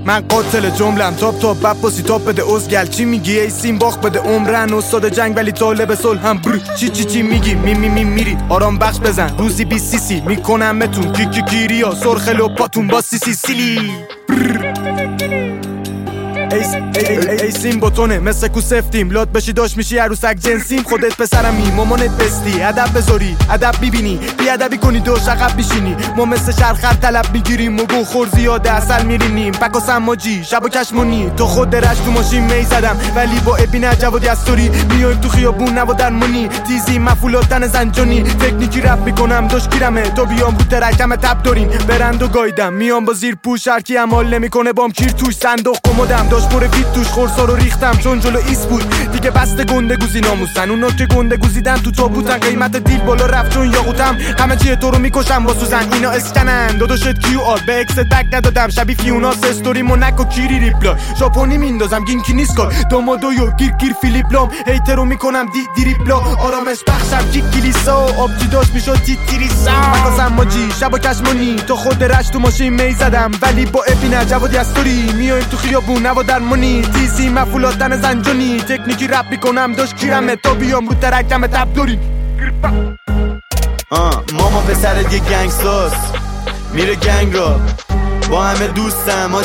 من قاتل جملم تاپ تاپ بب باسی تاپ بده ازگل چی میگی ای سیم باخ بده عمرن استاد جنگ ولی طالب صلح هم بر چی میگی میری آرام بخش بزن روزی 20 سی سی میکنمتون کی گیریا سرخ لپاتون با سی سیلی ای سیم باتونه مثل کو سفتیم لات بشی داشت میشی عروسک جنسیم خودت پسرمی مامانت بستی ادب بذاری ادب میبینی بی ادبی کنی دوش عقب میشینی ما مثل شرخر طلب میگیریم و گو خور زیاده اصل میرینیم بکا سماجی شب و کشمونی تو خود درش تو ماشین می زدم ولی با ابین جوادی استوری میایم تو خیابون نوا درمونی تیزی مفولاتن زنجانی تکنیکی رپ میکنم دوش گیرمه تو بیام رو ترکم تب دارین برند و گایدم میام با زیر پوش هرکی عمال نمیکنه بام کیر توش صندوق کمدم داش پر فیت توش خورسا رو ریختم چون جلو ایس بود دیگه بسته گنده گوزی ناموسن اونا که گنده گوزیدن تو تابوتن قیمت دیل بالا رفت چون یاقوتم همه چیه تو رو میکشم با سوزن اینا اسکنن داداشت کیو آر به اکست بک ندادم شبی فیوناس استوری مونک و کیری ریپلا ژاپنی میندازم گینکی نیست کار دامادویو گیر فیلیپ لام هیترو میکنم دیریپلا آرامش بخشم کلیسا آبجی داشت میشد تیریسا مکاسم ماجی شب و کشمونی تو خود رشت تو ماشین می زدم ولی با ابین جوادی استوری میایم تو خیابون نوا درمونی تیزی مفولاتن زنجانی تکنیکی رپ میکنم داشت کیرمه تا بیام رو ترکم تب داری ماما پسر یه گنگستاست میره گنگ را با همه دوستم